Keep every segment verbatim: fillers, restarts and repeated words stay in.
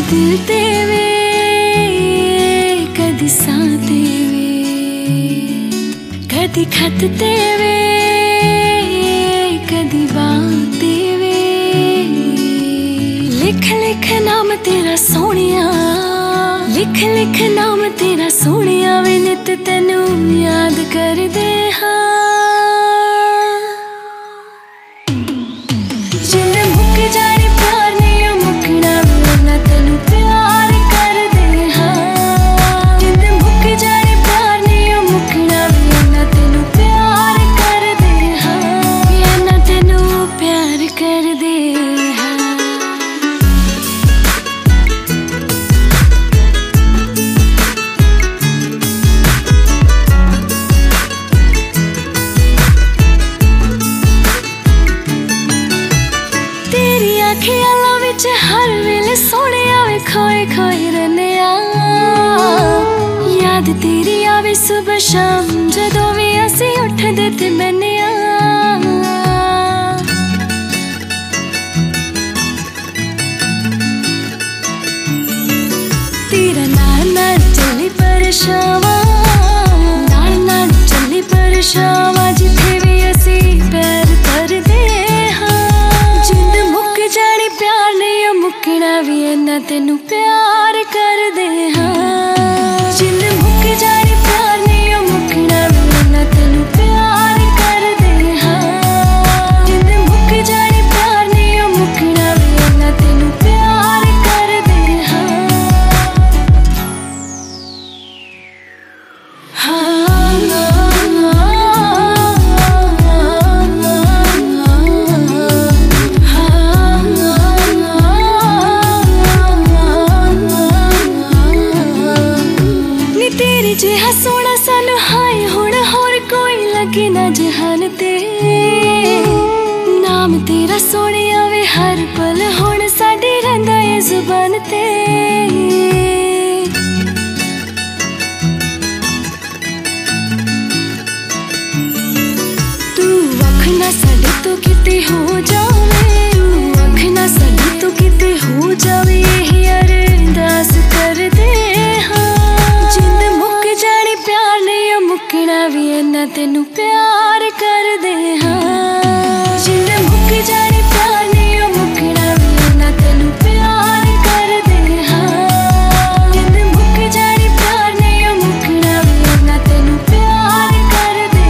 दिल ते वे कदी सां ते वे कदी खत ते वे कदी बात ते वे लिख लिख नाम तेरा सोनिया लिख लिख नाम तेरा सोनिया वे नित तेनू याद कर दे हाँ जिंद मुक जाने प्यार नहीं मुकना ना तेनू प्यार कर दे हाँ जिंद मुक जाने प्यार नहीं मुकना ना तेनू प्यार कर दे हाँ ना तेनू प्यार कर दे ख्यालों विच हर वेले सोने आवे खोए खोए रहने याद तेरी आवे सुबह शाम जदों भी असी उठदे ते बहने तेरा नाल नाल चली परछावां नाल नाल चली परछावां जिथे भी असी पैर धरदे मुकना भी ना तेनू प्यार कर दे हाँ जिंद मुक जाने प्यार नहीं मुकना भी ना तेनू प्यार कर दे हाँ जिंद मुक जाने प्यार नहीं मुकना भी ना तेनू प्यार कर दे हाँ जिहा सोना सानू हाय हुण होर कोई लगे ना जहान ते नाम तेरा सोने आवे हर पल हुण साडी रहिंदा है जुबान ते तू अख ना साडे तो किते हो जावे तू अख ना साडे तो किते हो जावे यही अरदास कर दे मुकना भी ना तेनू प्यार कर दे हाँ जिंद मुक जाने प्यार नहीं मुकना भी ना तेनू प्यार कर दे हाँ जिंद मुक जाने प्यार नहीं मुकना भी ना तेनू प्यार कर दे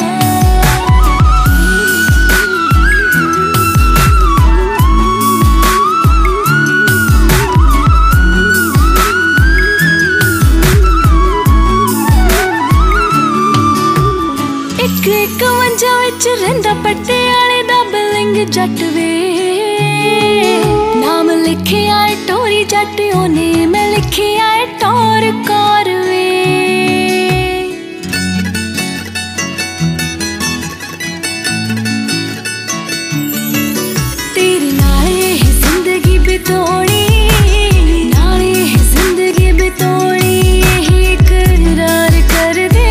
एक एक वंजा विच रहिंदा पटियाले दा बिलिंग जट वे नाम लिखे आए टोरी जट ओने मैं लिखे आए टोर कौर वे तेरे नाल यह जिंदगी बितोनी नाल यह जिंदगी बितोनी यही इकरार कर दे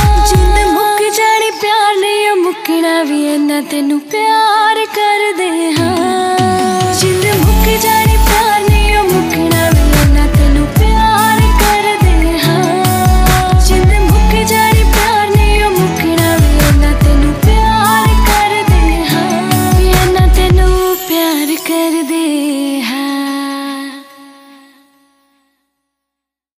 मुकना भी ना तेनू प्यार कर दे